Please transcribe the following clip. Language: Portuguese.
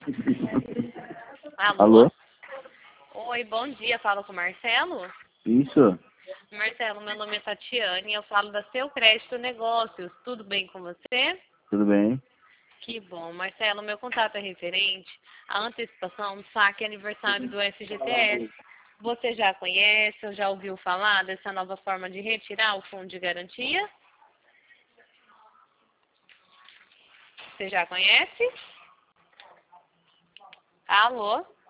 Alô? Alô? Oi, bom dia. Falo com o Marcelo? Isso? Marcelo, meu nome é Tatiane e eu falo da Seu Crédito Negócios. Tudo bem com você? Tudo bem? Que bom. Marcelo, meu contato é referente à antecipação do saque aniversário do FGTS. Você já conhece ou já ouviu falar dessa nova forma de retirar o fundo de garantia? Você já conhece? Alô?